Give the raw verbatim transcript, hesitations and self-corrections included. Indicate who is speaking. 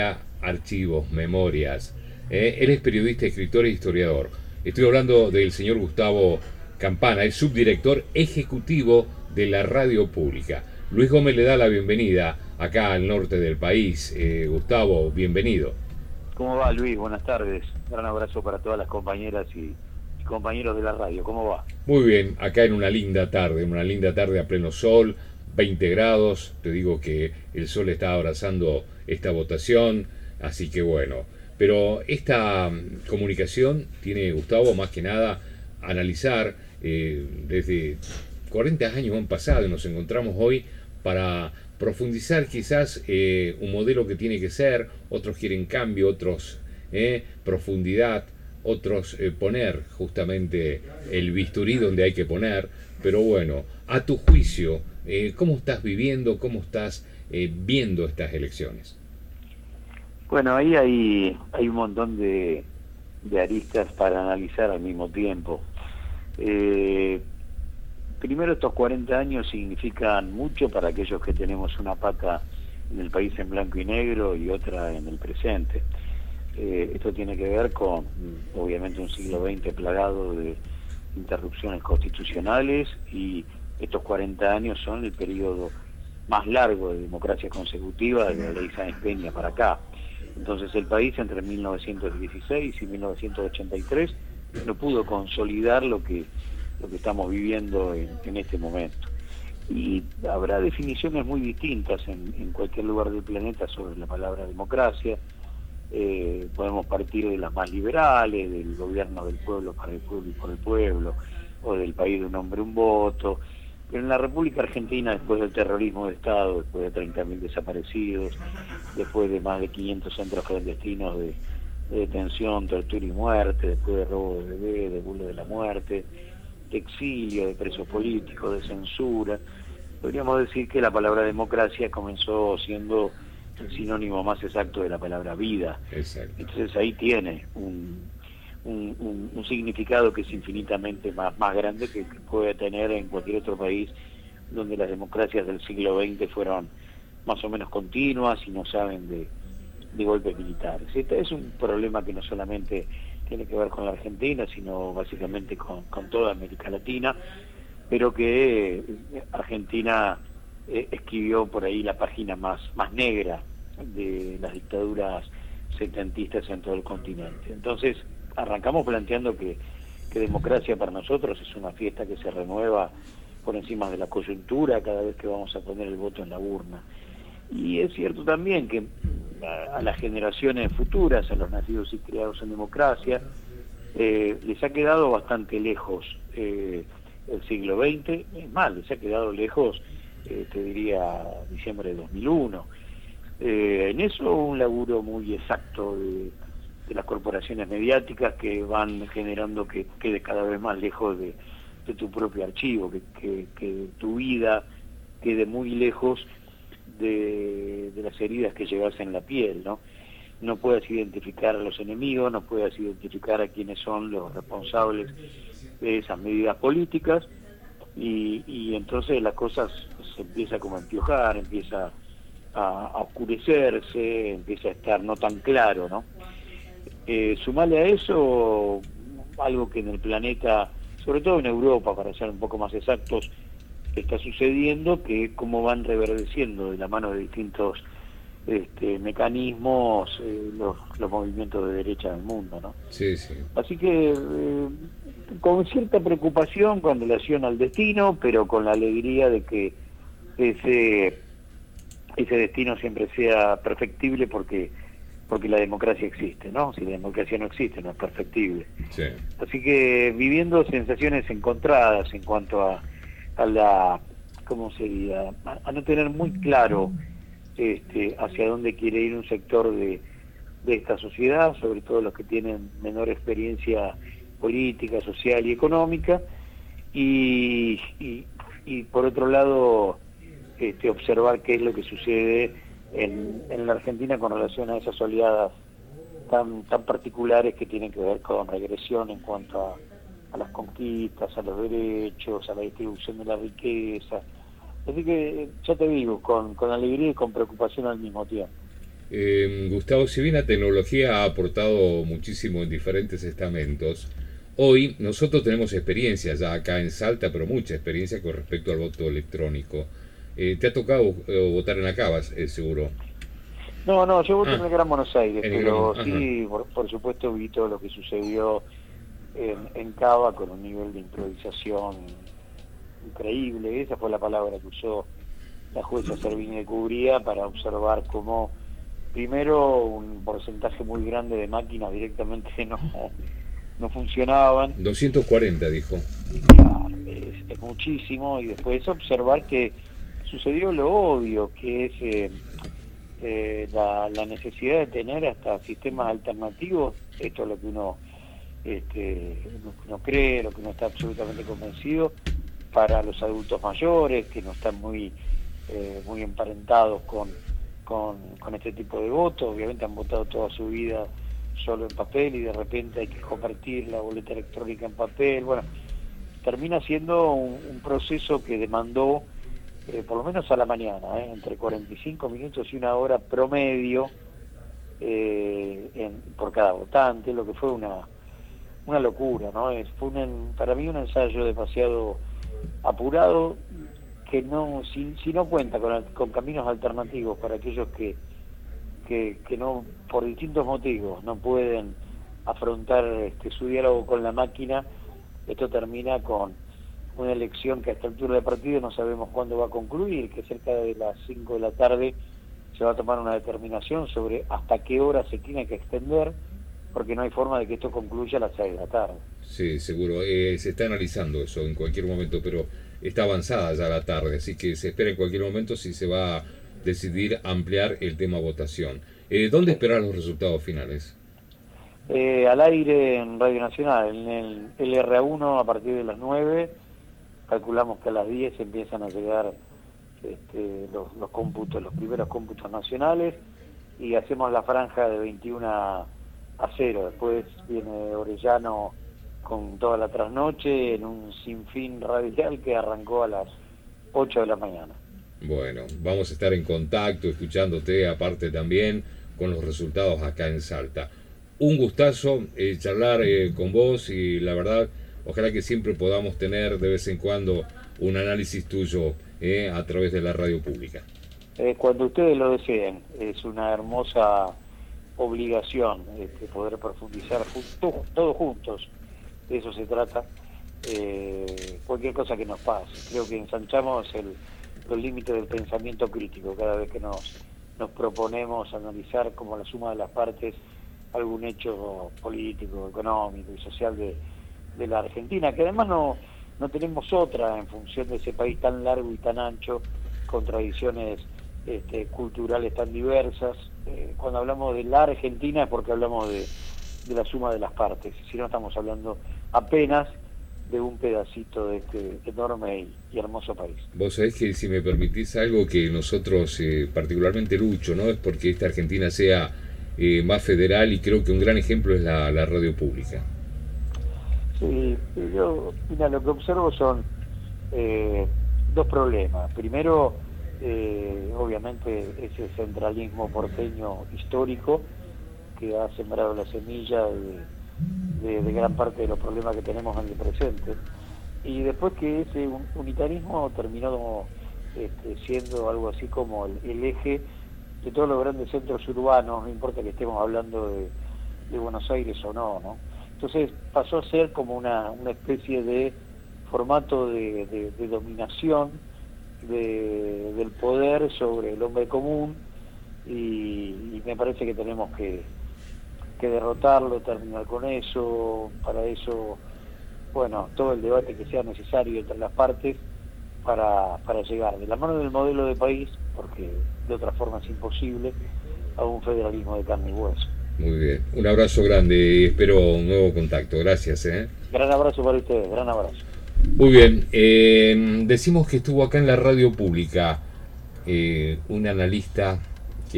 Speaker 1: archivos, memorias. Eh, él es periodista, escritor e historiador. Estoy hablando del señor Gustavo Campana, es subdirector ejecutivo de la radio pública. Luis Gómez le da la bienvenida acá al norte del país. Eh, Gustavo, bienvenido.
Speaker 2: ¿Cómo va, Luis? Buenas tardes. Gran abrazo para todas las compañeras y, y compañeros de la radio. ¿Cómo va?
Speaker 1: Muy bien, acá en una linda tarde, una linda tarde a pleno sol, veinte grados. Te digo que el sol está abrazando esta votación, así que bueno. Pero esta mm, comunicación tiene, Gustavo, más que nada analizar, eh, desde cuarenta años han pasado y nos encontramos hoy para profundizar quizás eh, un modelo que tiene que ser, otros quieren cambio, otros eh, profundidad, otros eh, poner justamente el bisturí donde hay que poner, pero bueno, a tu juicio, eh, ¿cómo estás viviendo, cómo estás eh, viendo estas elecciones?
Speaker 2: Bueno, ahí hay, hay un montón de, de aristas para analizar al mismo tiempo. Eh, primero, estos cuarenta años significan mucho para aquellos que tenemos una pata en el país en blanco y negro y otra en el presente. Eh, esto tiene que ver con, obviamente, un siglo veinte plagado de interrupciones constitucionales, y estos cuarenta años son el periodo más largo de democracia consecutiva de la ley Sáenz Peña para acá. Entonces el país entre mil novecientos dieciséis y mil novecientos ochenta y tres no pudo consolidar lo que, lo que estamos viviendo en, en este momento. Y habrá definiciones muy distintas en, en cualquier lugar del planeta sobre la palabra democracia. Eh, podemos partir de las más liberales, del gobierno del pueblo para el pueblo y por el pueblo, o del país de un hombre un voto. Pero en la República Argentina, después del terrorismo de Estado, después de treinta mil desaparecidos, después de más de quinientos centros clandestinos de, de detención, tortura y muerte, después de robo de bebés, de bulo de la muerte, de exilio, de presos políticos, de censura, podríamos decir que la palabra democracia comenzó siendo el sinónimo más exacto de la palabra vida.
Speaker 1: Exacto.
Speaker 2: Entonces ahí tiene un, un, un, un significado que es infinitamente más, más grande que, que puede tener en cualquier otro país donde las democracias del siglo veinte fueron más o menos continuas y no saben de, de golpes militares. Este es un problema que no solamente tiene que ver con la Argentina, sino básicamente con, con toda América Latina, pero que eh, Argentina eh, escribió por ahí la página más, más negra de las dictaduras setentistas en todo el continente. Entonces arrancamos planteando que, que democracia para nosotros es una fiesta que se renueva por encima de la coyuntura cada vez que vamos a poner el voto en la urna. Y es cierto también que a, a las generaciones futuras, a los nacidos y criados en democracia, eh, les ha quedado bastante lejos eh, el siglo veinte, es más, les ha quedado lejos, eh, te diría, diciembre de dos mil uno. Eh, en eso un laburo muy exacto de, de las corporaciones mediáticas que van generando que quede cada vez más lejos de, de tu propio archivo, que, que, que tu vida quede muy lejos de, de las heridas que llevas en la piel, ¿no? No puedes identificar a los enemigos, no puedes identificar a quienes son los responsables de esas medidas políticas, y, y entonces las cosas se empieza como a empiojar, empieza a, a oscurecerse, empieza a estar no tan claro, ¿no? Eh, sumale a eso algo que en el planeta, sobre todo en Europa, para ser un poco más exactos, está sucediendo, que cómo van reverdeciendo de la mano de distintos este, mecanismos eh, los, los movimientos de derecha del mundo, ¿no?
Speaker 1: Sí, sí.
Speaker 2: Así que eh, con cierta preocupación con relación al destino, pero con la alegría de que ese ese destino siempre sea perfectible, porque porque la democracia existe, ¿no? Si la democracia no existe, no es perfectible.
Speaker 1: Sí.
Speaker 2: Así que viviendo sensaciones encontradas en cuanto a, a la, ¿cómo sería? A, a no tener muy claro este, hacia dónde quiere ir un sector de, de esta sociedad, sobre todo los que tienen menor experiencia política, social y económica, y, y, y por otro lado, este, observar qué es lo que sucede en, en la Argentina con relación a esas oleadas tan, tan particulares que tienen que ver con regresión en cuanto a, a las conquistas, a los derechos, a la distribución de la riqueza. Así que, ya te digo, con, con alegría y con preocupación al mismo tiempo.
Speaker 1: Eh, Gustavo, si bien la tecnología ha aportado muchísimo en diferentes estamentos, hoy nosotros tenemos experiencia ya acá en Salta, pero mucha experiencia con respecto al voto electrónico. Eh, ¿Te ha tocado eh, votar en Acabas, eh, seguro?
Speaker 2: No, no, yo voto
Speaker 1: Ah,
Speaker 2: en el Gran Buenos Aires,
Speaker 1: en el
Speaker 2: pero
Speaker 1: Gran... Ajá.
Speaker 2: sí, por, por supuesto vi todo lo que sucedió en, en Cava con un nivel de improvisación increíble. Esa fue la palabra que usó la jueza Servini de Cubría para observar cómo, primero, un porcentaje muy grande de máquinas directamente no, no funcionaban.
Speaker 1: doscientos cuarenta, dijo.
Speaker 2: Claro, es, es muchísimo, y después observar que sucedió lo obvio, que es eh, eh, la, la necesidad de tener hasta sistemas alternativos. Esto es lo que uno, este, lo que uno cree, lo que uno está absolutamente convencido, para los adultos mayores que no están muy eh, muy emparentados con, con, con este tipo de votos. Obviamente han votado toda su vida solo en papel y de repente hay que convertir la boleta electrónica en papel. Bueno, termina siendo un, un proceso que demandó eh, por lo menos a la mañana, eh, entre cuarenta y cinco minutos y una hora promedio eh, en, por cada votante, lo que fue una una locura, ¿no? Es, fue un, para mí un ensayo demasiado apurado, que no, si, si no cuenta con, con caminos alternativos para aquellos que, que, que no, por distintos motivos, no pueden afrontar este, su diálogo con la máquina. Esto termina con una elección que a esta altura del partido no sabemos cuándo va a concluir, que cerca de las cinco de la tarde se va a tomar una determinación sobre hasta qué hora se tiene que extender, porque no hay forma de que esto concluya a las seis de la tarde.
Speaker 1: Sí, seguro. Eh, se está analizando eso en cualquier momento, pero está avanzada ya la tarde, así que se espera en cualquier momento si se va a decidir ampliar el tema votación. Eh, ¿Dónde
Speaker 2: Sí.
Speaker 1: esperar los resultados finales?
Speaker 2: Eh, al aire en Radio Nacional, en el L R A uno a partir de las nueve, calculamos que a las diez empiezan a llegar este, los, los cómputos, los primeros cómputos nacionales, y hacemos la franja de veintiuno a cero. Después viene Orellano con toda la trasnoche en un sinfín radial que arrancó a las ocho de la mañana.
Speaker 1: Bueno, vamos a estar en contacto, escuchándote aparte también con los resultados acá en Salta. Un gustazo eh, charlar eh, con vos, y la verdad, ojalá que siempre podamos tener de vez en cuando un análisis tuyo eh, a través de la radio pública.
Speaker 2: Eh, cuando ustedes lo deseen, es una hermosa obligación este, poder profundizar juntos, todos juntos. De eso se trata. Eh, cualquier cosa que nos pase, creo que ensanchamos el, los límites del pensamiento crítico cada vez que nos, nos proponemos analizar como la suma de las partes algún hecho político, económico y social de, de la Argentina, que además no, no tenemos otra en función de ese país tan largo y tan ancho, con tradiciones este, culturales tan diversas. Eh, cuando hablamos de la Argentina es porque hablamos de, de la suma de las partes, si no estamos hablando apenas de un pedacito de este enorme y, y hermoso país.
Speaker 1: Vos sabés que, si me permitís, algo que nosotros, eh, particularmente Lucho, ¿no? Es porque esta Argentina sea eh, más federal, y creo que un gran ejemplo es la, la radio pública.
Speaker 2: Sí, yo, mira, lo que observo son eh, dos problemas. Primero, eh, obviamente, ese centralismo porteño histórico que ha sembrado la semilla de, de, de gran parte de los problemas que tenemos en el presente. Y después que ese unitarismo terminó este, siendo algo así como el, el eje de todos los grandes centros urbanos, no importa que estemos hablando de, de Buenos Aires o no, ¿no? Entonces pasó a ser como una, una especie de formato de, de, de dominación de, del poder sobre el hombre común, y, y me parece que tenemos que, que derrotarlo, terminar con eso. Para eso, bueno, todo el debate que sea necesario entre las partes para, para llegar de la mano del modelo de país, porque de otra forma es imposible, a un federalismo de carne y hueso.
Speaker 1: Muy bien, un abrazo grande y espero un nuevo contacto. Gracias. ¿eh?
Speaker 2: Gran abrazo para ustedes, gran abrazo.
Speaker 1: Muy bien, eh, decimos que estuvo acá en la radio pública eh, un analista